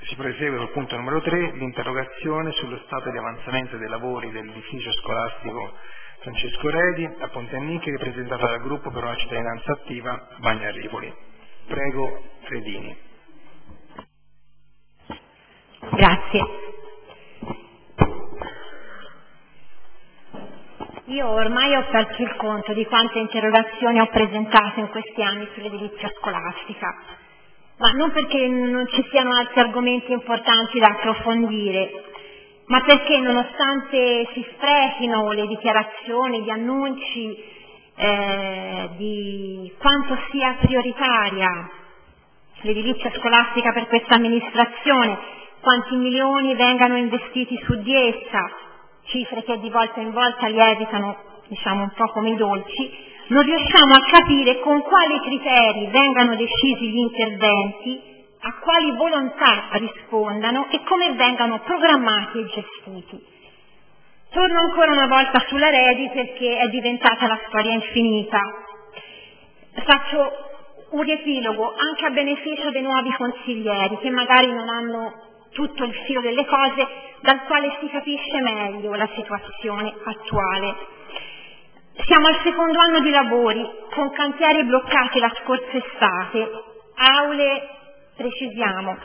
Si prosegue sul punto numero 3, l'interrogazione sullo stato di avanzamento dei lavori dell'edificio scolastico Francesco Redi a Ponte Anniche, presentata dal gruppo per una cittadinanza attiva Bagnaripoli. Prego, Redini. Grazie. Io ormai ho perso il conto di quante interrogazioni ho presentato in questi anni sull'edilizia scolastica, ma non perché non ci siano altri argomenti importanti da approfondire, ma perché nonostante si sprechino le dichiarazioni, gli annunci di quanto sia prioritaria l'edilizia scolastica per questa amministrazione, quanti milioni vengano investiti su di essa, cifre che di volta in volta lievitano, diciamo un po' come i dolci, non riusciamo a capire con quali criteri vengano decisi gli interventi, a quali volontà rispondano e come vengano programmati e gestiti. Torno ancora una volta sulla Redi perché è diventata la storia infinita. Faccio un riepilogo anche a beneficio dei nuovi consiglieri che magari non hanno tutto il filo delle cose, dal quale si capisce meglio la situazione attuale. Siamo al secondo anno di lavori, con cantieri bloccati la scorsa estate, aule, precisiamo,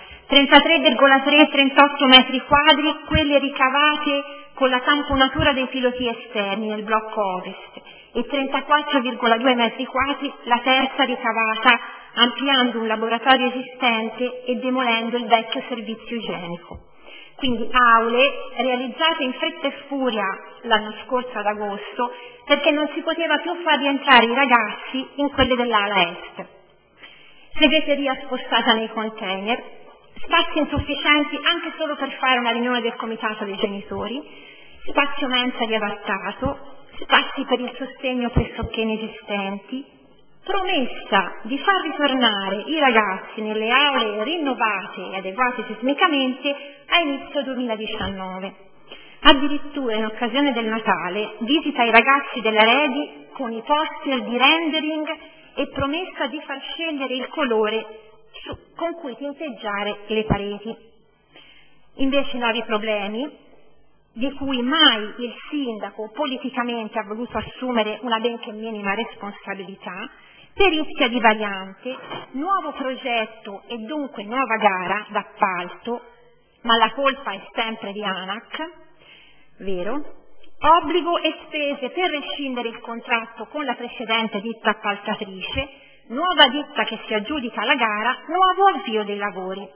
33,3-38 metri quadri, quelle ricavate con la tamponatura dei piloti esterni nel blocco ovest, e 34,2 metri quadri la terza ricavata ampliando un laboratorio esistente e demolendo il vecchio servizio igienico. Quindi aule realizzate in fretta e furia l'anno scorso ad agosto perché non si poteva più far rientrare i ragazzi in quelle dell'ala est. Segreteria spostata nei container, spazi insufficienti anche solo per fare una riunione del comitato dei genitori, spazio mensa riadattato, spazi per il sostegno pressoché inesistenti, promessa di far ritornare i ragazzi nelle aule rinnovate e adeguate sismicamente a inizio 2019. Addirittura in occasione del Natale visita ai ragazzi della Redi con i poster di rendering e promessa di far scegliere il colore con cui tinteggiare le pareti. Invece nuovi problemi, di cui mai il sindaco politicamente ha voluto assumere una benché minima responsabilità, perizia di variante, nuovo progetto e dunque nuova gara d'appalto, ma la colpa è sempre di ANAC, vero? Obbligo e spese per rescindere il contratto con la precedente ditta appaltatrice, nuova ditta che si aggiudica la gara, nuovo avvio dei lavori.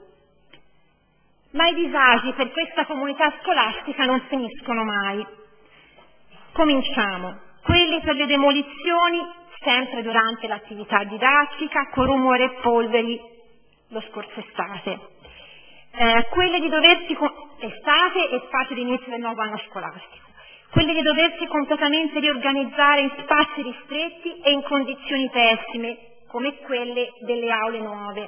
Ma i disagi per questa comunità scolastica non finiscono mai. Cominciamo. Quelli per le demolizioni, sempre durante l'attività didattica, con rumore e polveri, lo scorso estate. Quelle di doversi, estate e fase di inizio del nuovo anno scolastico. Quelle di doversi completamente riorganizzare in spazi ristretti e in condizioni pessime, come quelle delle aule nuove.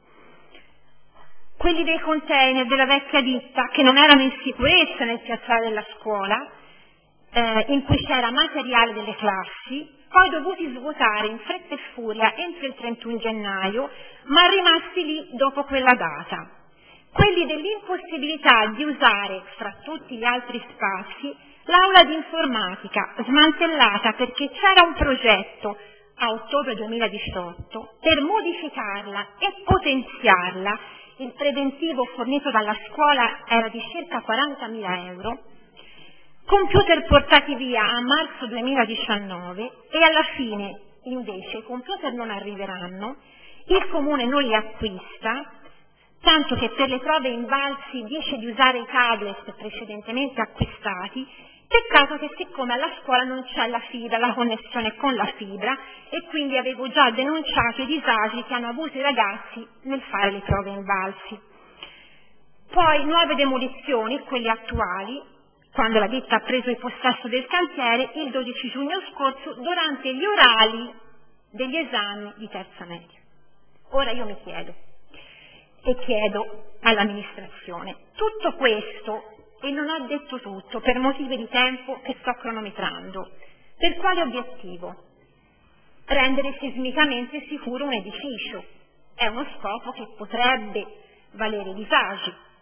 Quelli dei container della vecchia ditta che non erano in sicurezza nel piazzale della scuola, in cui c'era materiale delle classi, poi dovuti svuotare in fretta e furia entro il 31 gennaio, ma rimasti lì dopo quella data. Quelli dell'impossibilità di usare, fra tutti gli altri spazi, l'aula di informatica, smantellata perché c'era un progetto a ottobre 2018 per modificarla e potenziarla. Il preventivo fornito dalla scuola era di circa 40.000 euro, computer portati via a marzo 2019 e alla fine invece i computer non arriveranno, il comune non li acquista, tanto che per le prove invalsi dice di usare i tablet precedentemente acquistati. Peccato che siccome alla scuola non c'è la fibra, la connessione con la fibra, e quindi avevo già denunciato i disagi che hanno avuto i ragazzi nel fare le prove invalsi. Poi nuove demolizioni, quelle attuali, quando la ditta ha preso il possesso del cantiere il 12 giugno scorso durante gli orali degli esami di terza media. Ora io mi chiedo e chiedo all'amministrazione, tutto questo, e non ho detto tutto per motivi di tempo che sto cronometrando, per quale obiettivo? Rendere sismicamente sicuro un edificio. È uno scopo che potrebbe valere disagi,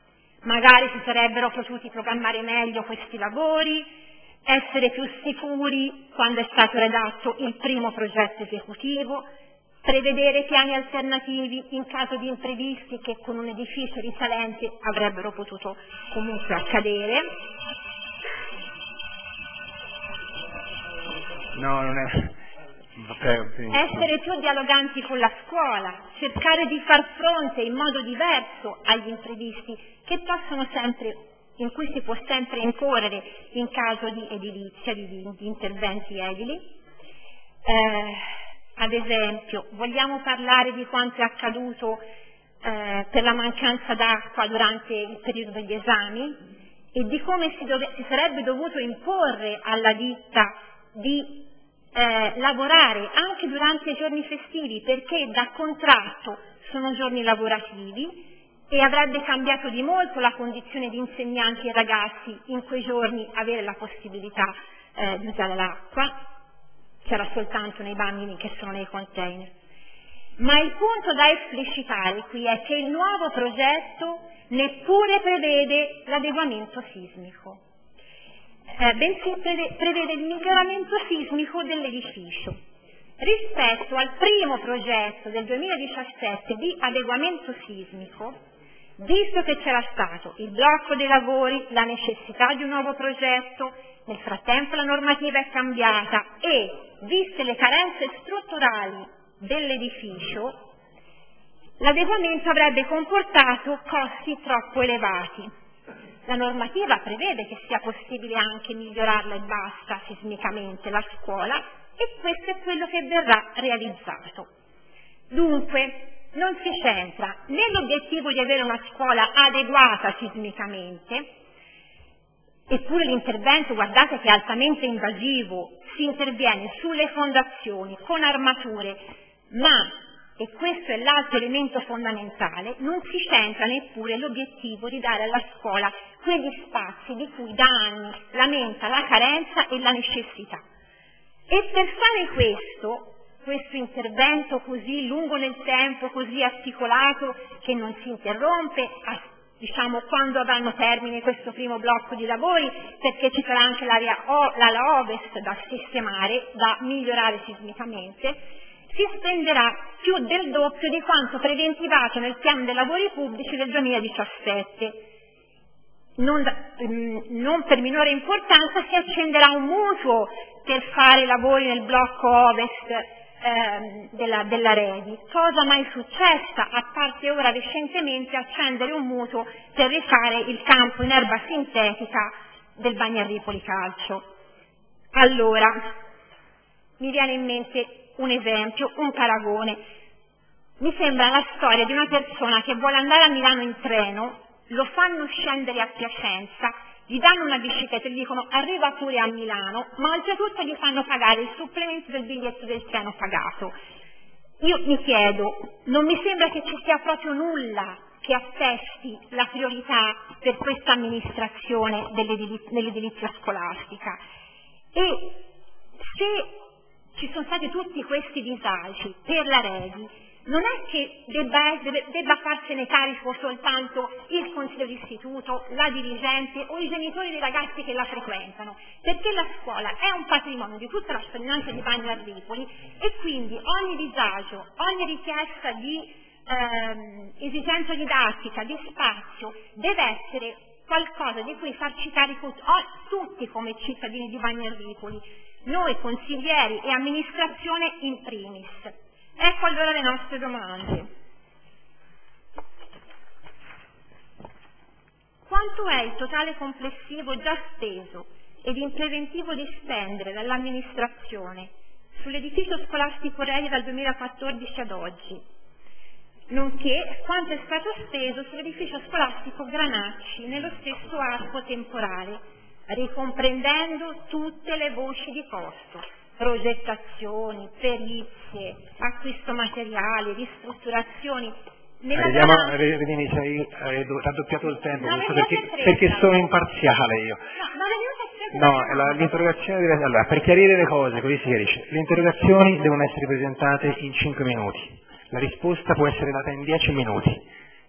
magari si sarebbero potuti programmare meglio questi lavori, essere più sicuri quando è stato redatto il primo progetto esecutivo, prevedere piani alternativi in caso di imprevisti che con un edificio risalente avrebbero potuto comunque accadere. No, non è... Essere più dialoganti con la scuola, cercare di far fronte in modo diverso agli imprevisti in cui si può sempre incorrere in caso di edilizia, di interventi edili. Ad esempio, vogliamo parlare di quanto è accaduto per la mancanza d'acqua durante il periodo degli esami e di come si sarebbe dovuto imporre alla ditta di lavorare anche durante i giorni festivi, perché da contratto sono giorni lavorativi e avrebbe cambiato di molto la condizione di insegnanti e ragazzi in quei giorni avere la possibilità di usare l'acqua. C'era soltanto nei bagni che sono nei container. Ma il punto da esplicitare qui è che il nuovo progetto neppure prevede l'adeguamento sismico, bensì prevede il miglioramento sismico dell'edificio. Rispetto al primo progetto del 2017 di adeguamento sismico, visto che c'era stato il blocco dei lavori, la necessità di un nuovo progetto, nel frattempo la normativa è cambiata e, viste le carenze strutturali dell'edificio, l'adeguamento avrebbe comportato costi troppo elevati. La normativa prevede che sia possibile anche migliorarla e basta sismicamente la scuola e questo è quello che verrà realizzato. Dunque, non si centra nell'obiettivo di avere una scuola adeguata sismicamente, eppure l'intervento, guardate che è altamente invasivo, si interviene sulle fondazioni con armature, ma, e questo è l'altro elemento fondamentale, non si centra neppure l'obiettivo di dare alla scuola quegli spazi di cui da anni lamenta la carenza e la necessità. E per fare questo intervento così lungo nel tempo, così articolato, che non si interrompe, quando avranno termine questo primo blocco di lavori, perché ci sarà anche l'ala ovest da sistemare, da migliorare sismicamente, si spenderà più del doppio di quanto preventivato nel piano dei lavori pubblici del 2017. Non per minore importanza si accenderà un mutuo per fare lavori nel blocco ovest della Redi, cosa mai successa, a parte ora recentemente accendere un mutuo per rifare il campo in erba sintetica del Bagnarripoli Calcio. Allora, mi viene in mente un esempio, un paragone. Mi sembra la storia di una persona che vuole andare a Milano in treno, lo fanno scendere a Piacenza, gli danno una bicicletta e gli dicono arriva pure a Milano, ma oltretutto gli fanno pagare il supplemento del biglietto del treno pagato. Io mi chiedo, non mi sembra che ci sia proprio nulla che attesti la priorità per questa amministrazione dell'edilizia scolastica. E se ci sono stati tutti questi disagi per la Redi, non è che debba farsene carico soltanto il consiglio d'istituto, la dirigente o i genitori dei ragazzi che la frequentano, perché la scuola è un patrimonio di tutta la cittadinanza di Bagnarripoli e quindi ogni disagio, ogni richiesta di esigenza didattica, di spazio, deve essere qualcosa di cui farci carico tutti come cittadini di Bagnarripoli, noi consiglieri e amministrazione in primis. Ecco allora le nostre domande. Quanto è il totale complessivo già speso ed in preventivo di spendere dall'amministrazione sull'edificio scolastico Redi dal 2014 ad oggi? Nonché quanto è stato speso sull'edificio scolastico Granacci nello stesso arco temporale, ricomprendendo tutte le voci di costo, progettazioni, perizie, acquisto materiale, ristrutturazioni. Hai raddoppiato il tempo, perché sono imparziale io. L'interrogazione deve... Allora, per chiarire le cose, così si chiarisce, le interrogazioni devono essere presentate in 5 minuti, la risposta può essere data in 10 minuti.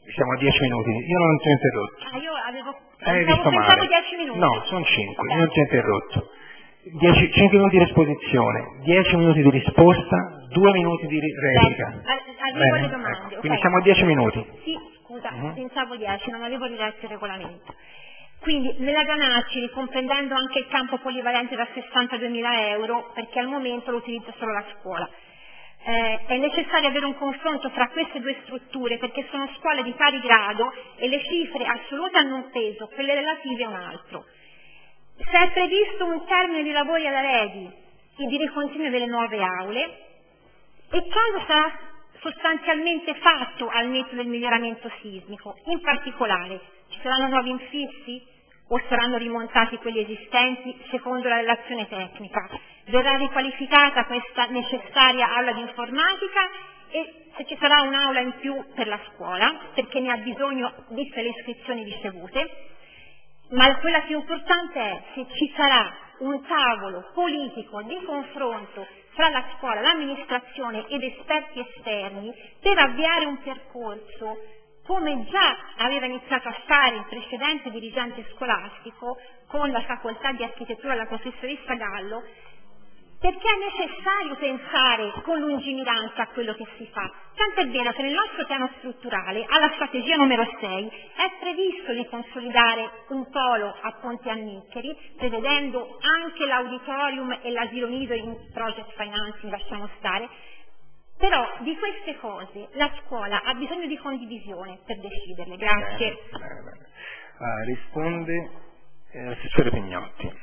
Siamo a 10 minuti, io non ti ho interrotto. Io avevo pensavo 10 minuti. No, sono 5, io non ti ho interrotto. 5 minuti di esposizione, 10 minuti di risposta, 2 minuti di replica. Arrivo alle domande. Ecco. Quindi siamo a 10 minuti. Sì, scusa, pensavo 10, non avevo riletto il regolamento. Quindi nella Ganacci, ricomprendendo anche il campo polivalente da 62.000 euro, perché al momento lo utilizza solo la scuola. È necessario avere un confronto fra queste due strutture perché sono scuole di pari grado e le cifre assolute hanno un peso, quelle relative un altro. Se è previsto un termine di lavori alla Redi e di ricontinuo delle nuove aule, e cosa sarà sostanzialmente fatto al netto del miglioramento sismico? In particolare, ci saranno nuovi infissi o saranno rimontati quelli esistenti secondo la relazione tecnica? Verrà riqualificata questa necessaria aula di informatica e se ci sarà un'aula in più per la scuola, perché ne ha bisogno viste le iscrizioni ricevute, ma quella più importante è se ci sarà un tavolo politico di confronto fra la scuola, l'amministrazione ed esperti esterni per avviare un percorso come già aveva iniziato a fare il precedente dirigente scolastico con la facoltà di architettura della professoressa Gallo, perché è necessario pensare con lungimiranza a quello che si fa. Tant'è vero che nel nostro piano strutturale, alla strategia numero 6, è previsto di consolidare un polo a Ponte Anniccheri, prevedendo anche l'auditorium e l'asilo nido in project financing, lasciamo stare. Però di queste cose la scuola ha bisogno di condivisione per deciderle. Grazie. Risponde l'assessore Pignotti.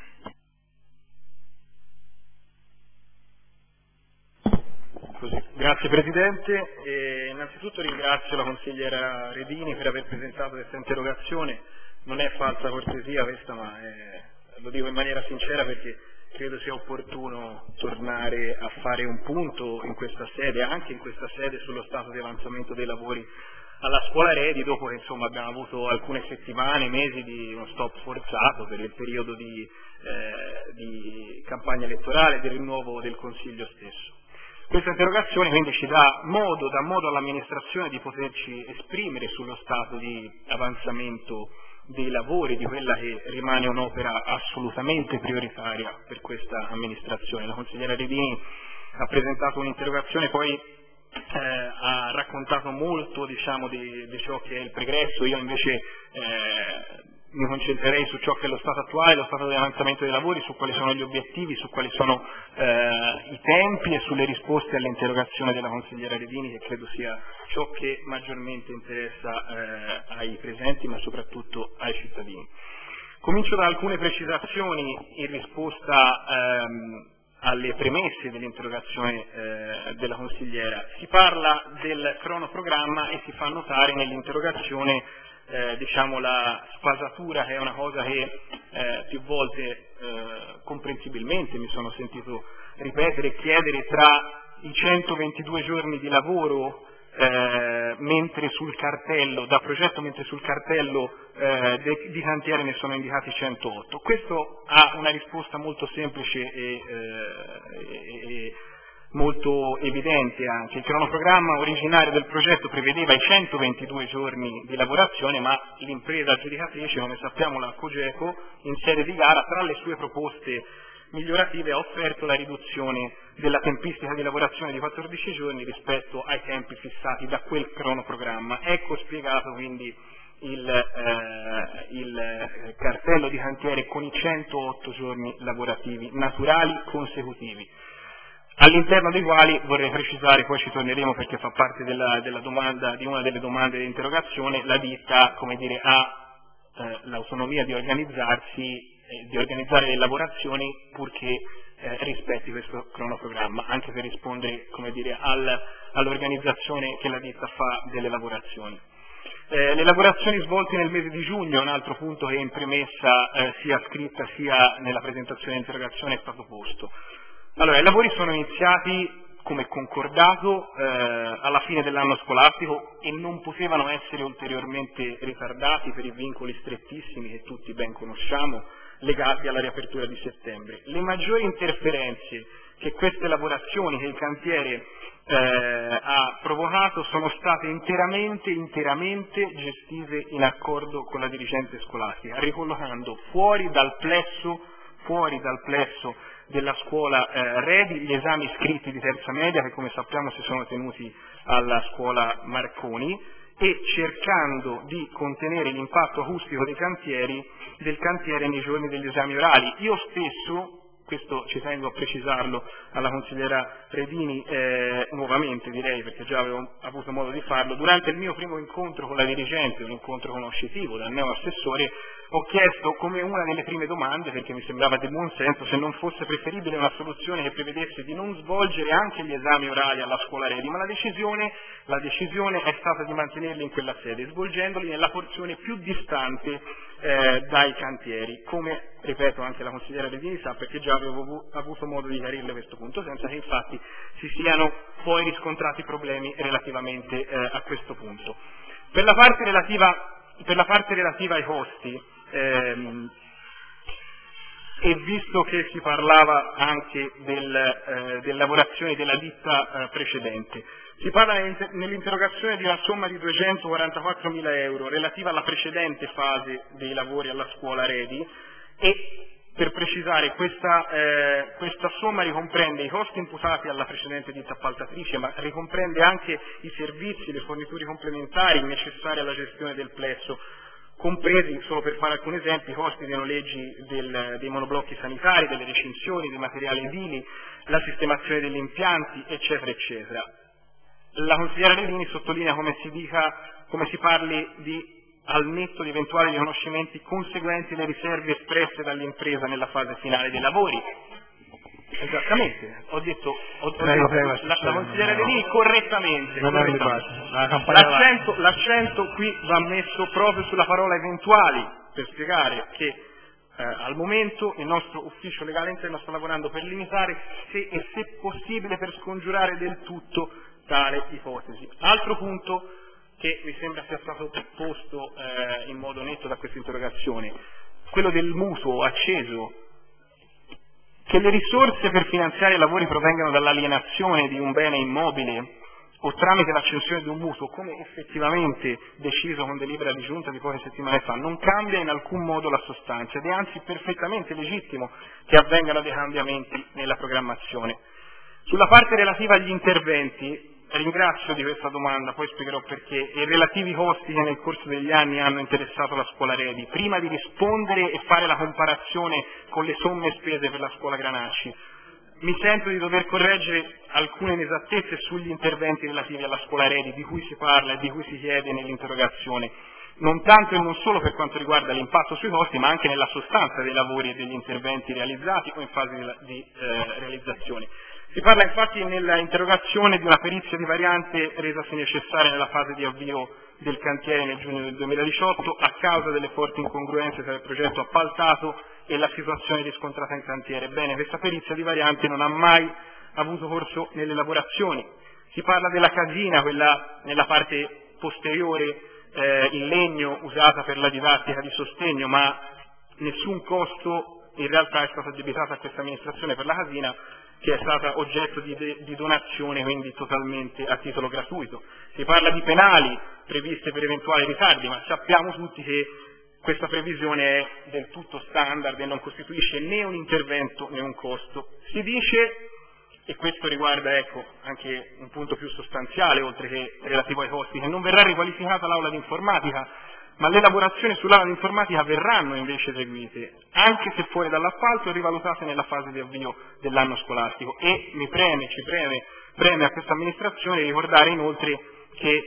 Grazie Presidente, innanzitutto ringrazio la consigliera Redini per aver presentato questa interrogazione. Non è falsa cortesia questa, ma lo dico in maniera sincera perché credo sia opportuno tornare a fare un punto in questa sede, anche in questa sede, sullo stato di avanzamento dei lavori alla scuola Redi, dopo che insomma abbiamo avuto alcune settimane, mesi di uno stop forzato per il periodo di campagna elettorale, del rinnovo del Consiglio stesso. Questa interrogazione quindi ci dà modo all'amministrazione di poterci esprimere sullo stato di avanzamento dei lavori di quella che rimane un'opera assolutamente prioritaria per questa amministrazione. La consigliera Redini ha presentato un'interrogazione, poi ha raccontato molto di ciò che è il pregresso. Io invece mi concentrerei su ciò che è lo stato attuale, lo stato di avanzamento dei lavori, su quali sono gli obiettivi, su quali sono i tempi e sulle risposte all'interrogazione della consigliera Redini, che credo sia ciò che maggiormente interessa ai presenti ma soprattutto ai cittadini. Comincio da alcune precisazioni in risposta alle premesse dell'interrogazione della consigliera. Si parla del cronoprogramma e si fa notare nell'interrogazione la sfasatura, che è una cosa che più volte comprensibilmente mi sono sentito ripetere e chiedere, tra i 122 giorni di lavoro mentre sul cartello di cantiere ne sono indicati 108. Questo ha una risposta molto semplice e molto evidente anche. Il cronoprogramma originario del progetto prevedeva i 122 giorni di lavorazione, ma l'impresa aggiudicatrice, come sappiamo la Cogeco, in sede di gara, tra le sue proposte migliorative ha offerto la riduzione della tempistica di lavorazione di 14 giorni rispetto ai tempi fissati da quel cronoprogramma. Ecco spiegato quindi il cartello di cantiere con i 108 giorni lavorativi naturali consecutivi, all'interno dei quali, vorrei precisare, poi ci torneremo perché fa parte della domanda, di una delle domande di interrogazione, la ditta ha l'autonomia di organizzarsi, di organizzare le lavorazioni purché rispetti questo cronoprogramma, anche per rispondere all'organizzazione che la ditta fa delle lavorazioni. Le lavorazioni svolte nel mese di giugno è un altro punto che in premessa sia scritta sia nella presentazione dell'interrogazione è stato posto. Allora, i lavori sono iniziati come concordato alla fine dell'anno scolastico e non potevano essere ulteriormente ritardati per i vincoli strettissimi che tutti ben conosciamo legati alla riapertura di settembre. Le maggiori interferenze che queste lavorazioni, che il cantiere ha provocato, sono state interamente gestite in accordo con la dirigente scolastica, ricollocando fuori dal plesso della scuola Redi gli esami scritti di terza media, che come sappiamo si sono tenuti alla scuola Marconi, e cercando di contenere l'impatto acustico del cantiere nei giorni degli esami orali. Io stesso, questo ci tengo a precisarlo alla consigliera Redini nuovamente, direi, perché già avevo avuto modo di farlo, durante il mio primo incontro con la dirigente, un incontro conoscitivo dal neoassessore, ho chiesto come una delle prime domande, perché mi sembrava di buon senso, se non fosse preferibile una soluzione che prevedesse di non svolgere anche gli esami orali alla scuola Redi, ma la decisione è stata di mantenerli in quella sede, svolgendoli nella porzione più distante dai cantieri, come, ripeto, anche la consigliera Redini sa, perché già avevo avuto modo di chiarirle questo punto, senza che infatti si siano poi riscontrati problemi relativamente a questo punto. Per la parte relativa ai costi, e visto che si parlava anche delle lavorazioni della ditta precedente, si parla nell'interrogazione di una somma di 244.000 euro relativa alla precedente fase dei lavori alla scuola Redi, e per precisare questa somma ricomprende i costi imputati alla precedente ditta appaltatrice, ma ricomprende anche i servizi, le forniture complementari necessarie alla gestione del plesso, compresi, solo per fare alcuni esempi, i costi dei noleggi dei monoblocchi sanitari, delle recinzioni, dei materiali edili, la sistemazione degli impianti, eccetera, eccetera. La consigliera Redini sottolinea come si parli di al netto di eventuali riconoscimenti conseguenti alle riserve espresse dall'impresa nella fase finale dei lavori. Esattamente, ho detto la consigliera Redini correttamente. L'accento qui va messo proprio sulla parola eventuali, per spiegare che al momento il nostro ufficio legale interno sta lavorando per limitare se possibile per scongiurare del tutto tale ipotesi. Altro punto che mi sembra sia stato posto in modo netto da questa interrogazione, quello del mutuo acceso, che le risorse per finanziare i lavori provengano dall'alienazione di un bene immobile o tramite l'accensione di un mutuo, come effettivamente deciso con delibera di giunta di poche settimane fa, non cambia in alcun modo la sostanza ed è anzi perfettamente legittimo che avvengano dei cambiamenti nella programmazione. Sulla parte relativa agli interventi, ringrazio di questa domanda, poi spiegherò perché, e i relativi costi che nel corso degli anni hanno interessato la scuola Redi. Prima di rispondere e fare la comparazione con le somme spese per la scuola Granacci, mi sento di dover correggere alcune inesattezze sugli interventi relativi alla scuola Redi, di cui si parla e di cui si chiede nell'interrogazione, non tanto e non solo per quanto riguarda l'impatto sui costi, ma anche nella sostanza dei lavori e degli interventi realizzati o in fase di realizzazione. Si parla infatti nell'interrogazione di una perizia di variante resasi necessaria nella fase di avvio del cantiere nel giugno del 2018 a causa delle forti incongruenze tra il progetto appaltato e la situazione riscontrata in cantiere. Ebbene, questa perizia di variante non ha mai avuto corso nelle lavorazioni. Si parla della casina, quella nella parte posteriore in legno usata per la didattica di sostegno, ma nessun costo in realtà è stato addebitato a questa amministrazione per la casina, che è stata oggetto di donazione, quindi totalmente a titolo gratuito. Si parla di penali previste per eventuali ritardi, ma sappiamo tutti che questa previsione è del tutto standard e non costituisce né un intervento né un costo. Si dice, e questo riguarda anche un punto più sostanziale, oltre che relativo ai costi, che non verrà riqualificata l'aula di informatica, ma le lavorazioni sull'aula di informatica verranno invece eseguite, anche se fuori dall'appalto e rivalutate nella fase di avvio dell'anno scolastico. E ci preme a questa amministrazione ricordare inoltre che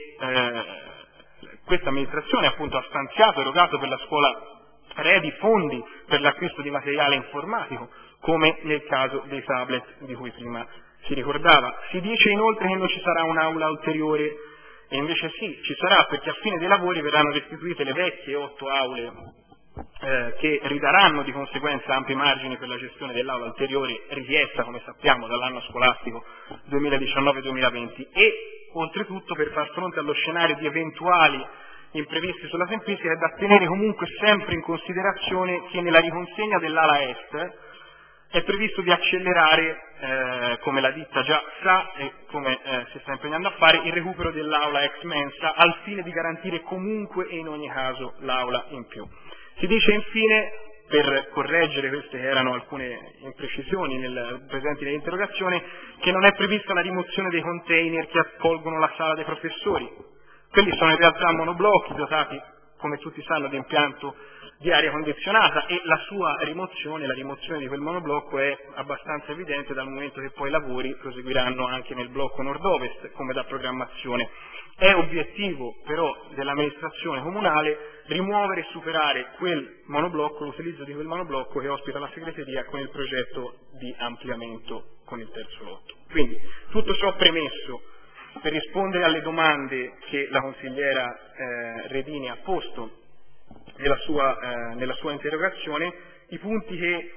questa amministrazione appunto ha stanziato, erogato per la scuola Redi fondi per l'acquisto di materiale informatico, come nel caso dei tablet di cui prima si ricordava. Si dice inoltre che non ci sarà un'aula ulteriore, e invece sì, ci sarà, perché a fine dei lavori verranno restituite le vecchie 8 aule che ridaranno di conseguenza ampi margini per la gestione dell'aula ulteriori, richiesta come sappiamo dall'anno scolastico 2019-2020, e oltretutto per far fronte allo scenario di eventuali imprevisti sulla tempistica è da tenere comunque sempre in considerazione che nella riconsegna dell'ala est è previsto di accelerare, come la ditta già sa e come si sta impegnando a fare, il recupero dell'aula ex mensa al fine di garantire comunque e in ogni caso l'aula in più. Si dice infine, per correggere queste che erano alcune imprecisioni presenti nell'interrogazione, che non è prevista la rimozione dei container che accolgono la sala dei professori. Quelli sono in realtà monoblocchi dotati, come tutti sanno, di impianto di aria condizionata, e la sua rimozione, la rimozione di quel monoblocco è abbastanza evidente dal momento che poi i lavori proseguiranno anche nel blocco nord-ovest come da programmazione. È obiettivo però dell'amministrazione comunale rimuovere e superare quel monoblocco, l'utilizzo di quel monoblocco che ospita la segreteria con il progetto di ampliamento con il terzo lotto. Quindi tutto ciò premesso, per rispondere alle domande che la consigliera Redini ha posto nella sua interrogazione, i punti che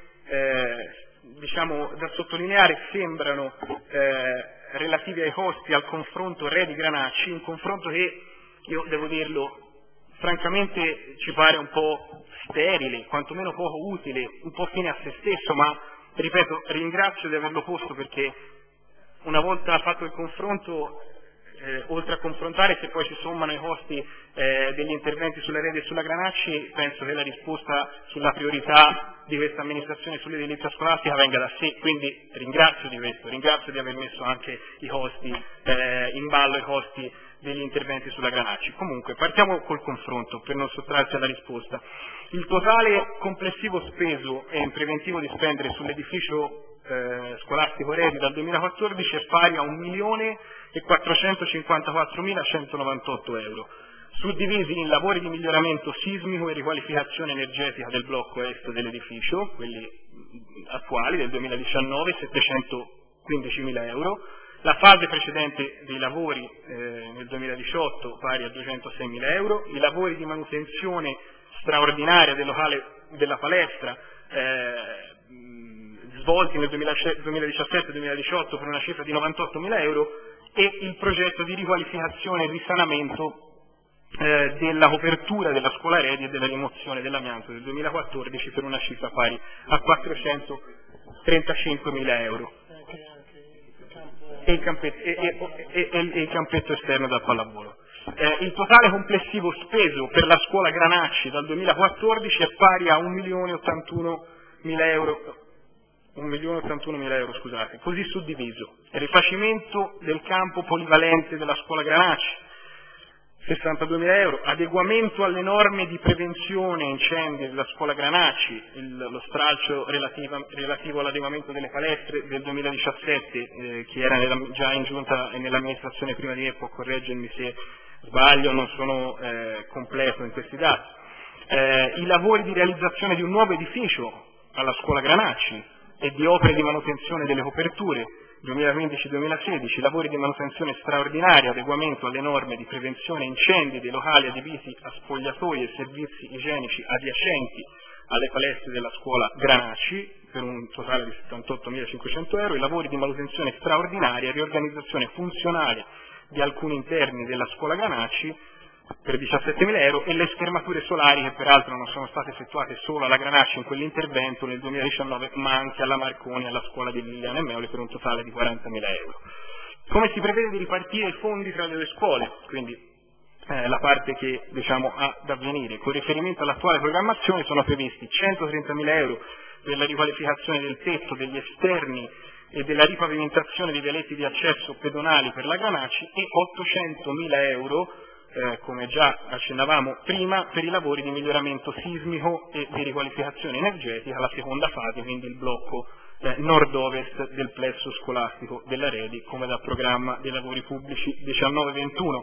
da sottolineare sembrano relativi ai costi al confronto Redi-Granacci, un confronto che, io devo dirlo, francamente ci pare un po' sterile, quantomeno poco utile, un po' fine a se stesso, ma ripeto, ringrazio di averlo posto perché una volta fatto il confronto, oltre a confrontare, se poi ci sommano i costi degli interventi sulla Redi e sulla Granacci, penso che la risposta sulla priorità di questa amministrazione sull'edilizia scolastica venga da sé, quindi ringrazio di questo, ringrazio di aver messo anche i costi in ballo, i costi degli interventi sulla Granacci. Comunque partiamo col confronto per non sottrarsi alla risposta. Il totale complessivo speso e in preventivo di spendere sull'edificio scolastico Redi dal 2014 è pari a 1.454.198 euro, suddivisi in lavori di miglioramento sismico e riqualificazione energetica del blocco est dell'edificio, quelli attuali del 2019, 715.000 euro, la fase precedente dei lavori nel 2018 pari a 206.000 euro, i lavori di manutenzione straordinaria del locale della palestra svolti nel 2017-2018 per una cifra di 98.000 euro e il progetto di riqualificazione e risanamento della copertura della scuola Redi e della rimozione dell'amianto del 2014 per una cifra pari a 435.000 euro. E il campetto esterno da pallavolo. Il totale complessivo speso per la scuola Granacci dal 2014 è pari a 1.081.000 euro. 1.081.000 euro, scusate, così suddiviso: rifacimento del campo polivalente della scuola Granacci 62.000 euro, adeguamento alle norme di prevenzione incendi della scuola Granacci, lo stralcio relativo all'adeguamento delle palestre del 2017 che era già in giunta e nell'amministrazione prima di me, può correggermi se sbaglio, non sono completo in questi dati, i lavori di realizzazione di un nuovo edificio alla scuola Granacci e di opere di manutenzione delle coperture 2015-2016, lavori di manutenzione straordinaria, adeguamento alle norme di prevenzione incendi dei locali adibiti a spogliatoi e servizi igienici adiacenti alle palestre della scuola Granacci per un totale di 78.500 euro, i lavori di manutenzione straordinaria, riorganizzazione funzionale di alcuni interni della scuola Granacci per 17.000 euro e le schermature solari che peraltro non sono state effettuate solo alla Granacci in quell'intervento nel 2019 ma anche alla Marconi e alla scuola di Liliana e Meoli per un totale di 40.000 euro. Come si prevede di ripartire i fondi tra le due scuole? Quindi la parte che ha da avvenire. Con riferimento all'attuale programmazione sono previsti 130.000 euro per la riqualificazione del tetto, degli esterni e della ripavimentazione dei vialetti di accesso pedonali per la Granacci e 800.000 euro come già accennavamo prima, per i lavori di miglioramento sismico e di riqualificazione energetica, la seconda fase, quindi il blocco nord-ovest del plesso scolastico della Redi, come da programma dei lavori pubblici 19-21.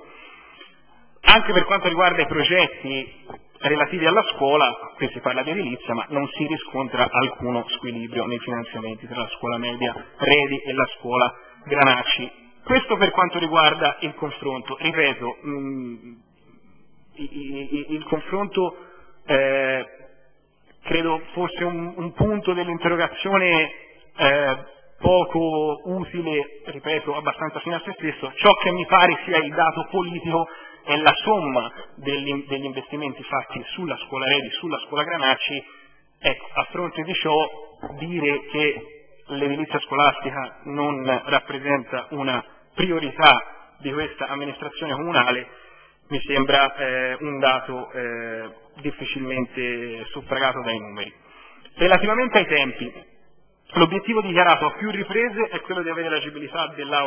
Anche per quanto riguarda i progetti relativi alla scuola, qui si parla di edilizia, ma non si riscontra alcuno squilibrio nei finanziamenti tra la scuola media Redi e la scuola Granacci. Questo per quanto riguarda il confronto. Ripeto, il confronto credo fosse un punto dell'interrogazione poco utile, ripeto, abbastanza fine a se stesso. Ciò che mi pare sia il dato politico è la somma degli investimenti fatti sulla scuola Redi, sulla scuola Granacci. Ecco, a fronte di ciò, dire che l'edilizia scolastica non rappresenta una priorità di questa amministrazione comunale mi sembra un dato difficilmente suffragato dai numeri. Relativamente ai tempi, l'obiettivo dichiarato a più riprese è quello di avere l'agibilità delle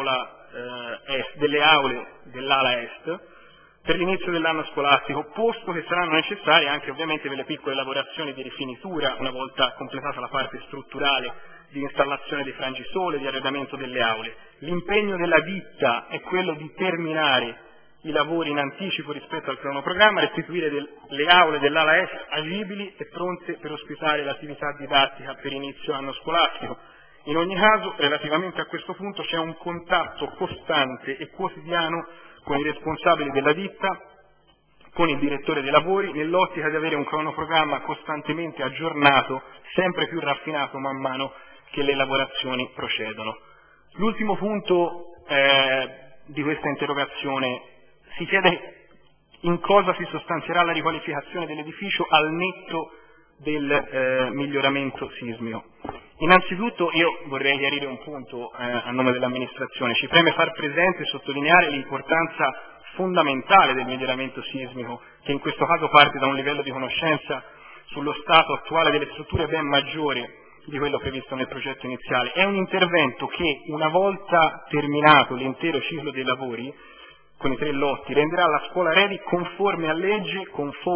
aule dell'ala est per l'inizio dell'anno scolastico, posto che saranno necessarie anche ovviamente delle piccole lavorazioni di rifinitura una volta completata la parte strutturale di installazione dei frangisole, di arredamento delle aule. L'impegno della ditta è quello di terminare i lavori in anticipo rispetto al cronoprogramma, restituire le aule dell'ala est agibili e pronte per ospitare l'attività didattica per inizio anno scolastico. In ogni caso, relativamente a questo punto, c'è un contatto costante e quotidiano con i responsabili della ditta, con il direttore dei lavori, nell'ottica di avere un cronoprogramma costantemente aggiornato, sempre più raffinato man mano che le lavorazioni procedono. L'ultimo punto di questa interrogazione si chiede in cosa si sostanzierà la riqualificazione dell'edificio al netto del miglioramento sismico. Innanzitutto io vorrei chiarire un punto a nome dell'amministrazione. Ci preme far presente e sottolineare l'importanza fondamentale del miglioramento sismico, che in questo caso parte da un livello di conoscenza sullo stato attuale delle strutture ben maggiore di quello previsto nel progetto iniziale. È un intervento che, una volta terminato l'intero ciclo dei lavori, con i 3 lotti, renderà la scuola Redi conforme a legge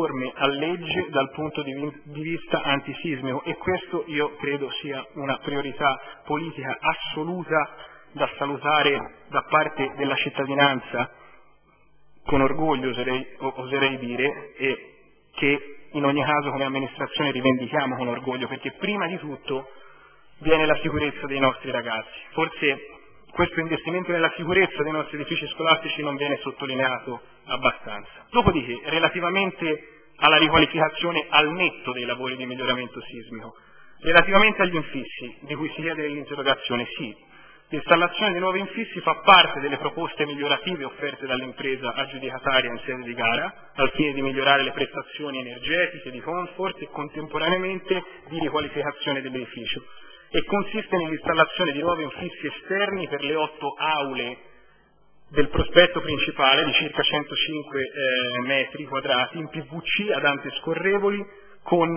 dal punto di vista antisismico, e questo io credo sia una priorità politica assoluta da salutare da parte della cittadinanza, con orgoglio oserei dire, e che in ogni caso come amministrazione rivendichiamo con orgoglio, perché prima di tutto viene la sicurezza dei nostri ragazzi. Forse questo investimento nella sicurezza dei nostri edifici scolastici non viene sottolineato abbastanza. Dopodiché, relativamente alla riqualificazione al netto dei lavori di miglioramento sismico, relativamente agli infissi di cui si chiede l'interrogazione, sì, l'installazione di nuovi infissi fa parte delle proposte migliorative offerte dall'impresa aggiudicataria in sede di gara, al fine di migliorare le prestazioni energetiche, di comfort e contemporaneamente di riqualificazione dell'edificio, e consiste nell'installazione di nuovi infissi esterni per le 8 aule del prospetto principale di circa 105 metri quadrati in PVC ad ante scorrevoli con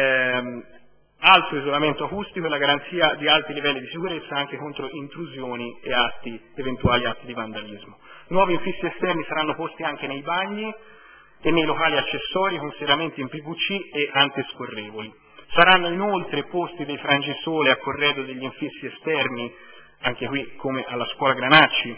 alto isolamento acustico e la garanzia di alti livelli di sicurezza anche contro intrusioni e eventuali atti di vandalismo. Nuovi infissi esterni saranno posti anche nei bagni e nei locali accessori con serramenti in PVC e ante scorrevoli. Saranno inoltre posti dei frangisole a corredo degli infissi esterni, anche qui come alla scuola Granacci,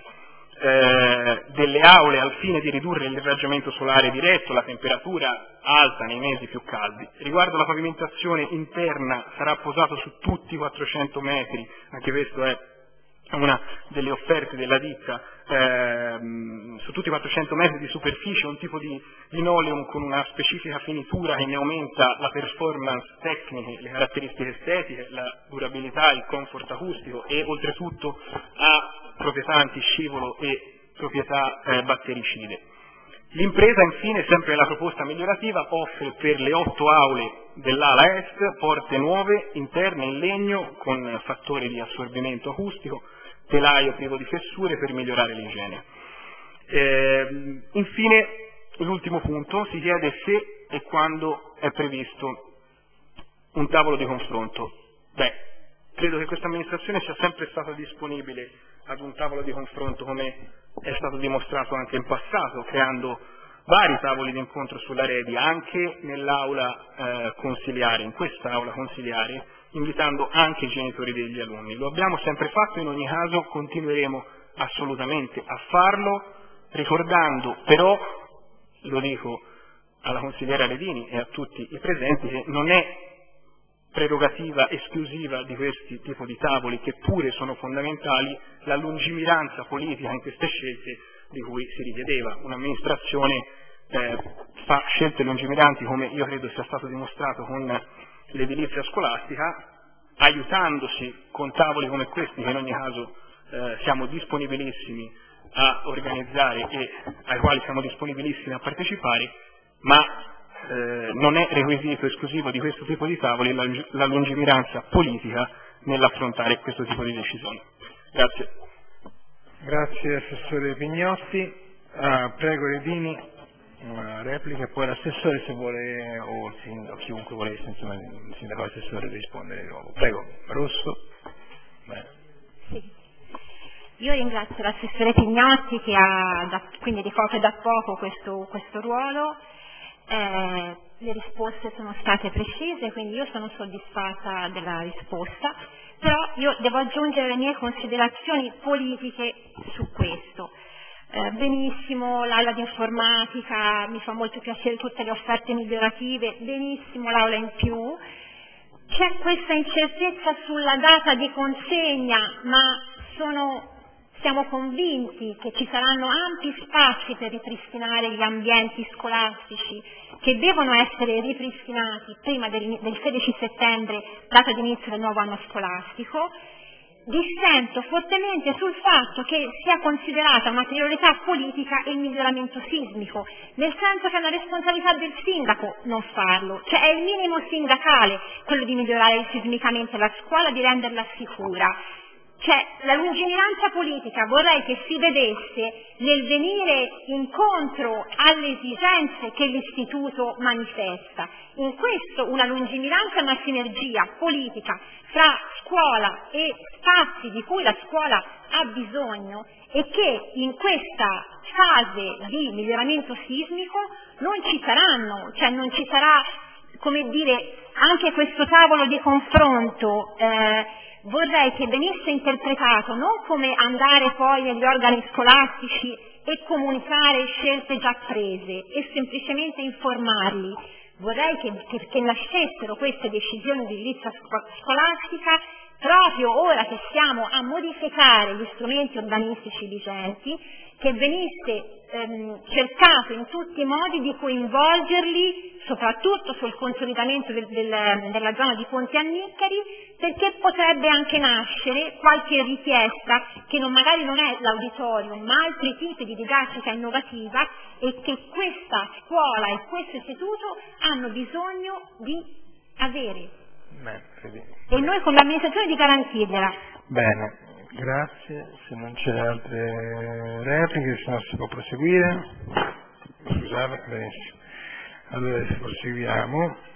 delle aule al fine di ridurre l'irraggiamento solare diretto, la temperatura alta nei mesi più caldi. Riguardo alla pavimentazione interna sarà posato su tutti i 400 metri, anche questo è una delle offerte della ditta, su tutti i 400 metri di superficie un tipo di linoleum con una specifica finitura che ne aumenta la performance tecniche, le caratteristiche estetiche, la durabilità, il comfort acustico e oltretutto ha proprietà antiscivolo e proprietà battericide. L'impresa infine, sempre nella proposta migliorativa, offre per le 8 aule dell'ala est porte nuove interne in legno con fattori di assorbimento acustico, telaio privo di fessure per migliorare l'igiene. Infine, l'ultimo punto, si chiede se e quando è previsto un tavolo di confronto. Credo che questa amministrazione sia sempre stata disponibile ad un tavolo di confronto, come è stato dimostrato anche in passato, creando vari tavoli di incontro sulla Redi, anche nell'aula consiliare, in quest'aula consiliare, invitando anche i genitori degli alunni. Lo abbiamo sempre fatto, in ogni caso continueremo assolutamente a farlo, ricordando però, lo dico alla consigliera Redini e a tutti i presenti, che non è prerogativa esclusiva di questi tipi di tavoli, che pure sono fondamentali, la lungimiranza politica in queste scelte di cui si richiedeva. Un'amministrazione fa scelte lungimiranti, come io credo sia stato dimostrato con l'edilizia scolastica, aiutandosi con tavoli come questi, che in ogni caso siamo disponibilissimi a organizzare e ai quali siamo disponibilissimi a partecipare, ma non è requisito esclusivo di questo tipo di tavoli la lungimiranza politica nell'affrontare questo tipo di decisioni. Grazie. Grazie Assessore Pignotti. Prego Redini, una replica, e poi l'assessore se vuole, o il sindaco, chiunque volesse, insomma, il sindaco o l'assessore rispondere di nuovo. Prego, Rosso. Bene. Sì. Io ringrazio l'assessore Pignotti che quindi ricopre da poco questo ruolo. Le risposte sono state precise, quindi io sono soddisfatta della risposta, però io devo aggiungere le mie considerazioni politiche su questo. Benissimo l'aula di informatica, mi fa molto piacere tutte le offerte migliorative, benissimo l'aula in più. C'è questa incertezza sulla data di consegna, ma siamo convinti che ci saranno ampi spazi per ripristinare gli ambienti scolastici che devono essere ripristinati prima del 16 settembre, data di inizio del nuovo anno scolastico. Dissento fortemente sul fatto che sia considerata una priorità politica il miglioramento sismico, nel senso che è una responsabilità del sindaco non farlo, cioè è il minimo sindacale quello di migliorare sismicamente la scuola, di renderla sicura. Cioè, la lungimiranza politica vorrei che si vedesse nel venire incontro alle esigenze che l'istituto manifesta. In questo una lungimiranza e una sinergia politica fra scuola e spazi di cui la scuola ha bisogno, e che in questa fase di miglioramento sismico non ci saranno, cioè non ci sarà, come dire, anche questo tavolo di confronto. Vorrei che venisse interpretato non come andare poi negli organi scolastici e comunicare scelte già prese e semplicemente informarli. Vorrei che nascessero queste decisioni di edilizia scolastica proprio ora che stiamo a modificare gli strumenti urbanistici vigenti, che venisse cercato in tutti i modi di coinvolgerli, soprattutto sul consolidamento della zona di Ponte Anniccheri, perché potrebbe anche nascere qualche richiesta che magari non è l'auditorium, ma altri tipi di didattica innovativa, e che questa scuola e questo istituto hanno bisogno di avere. E noi come amministrazione di garantirgliela. Bene. Grazie, se non c'è altre repliche, se no si può proseguire. Scusate, benissimo. Allora proseguiamo.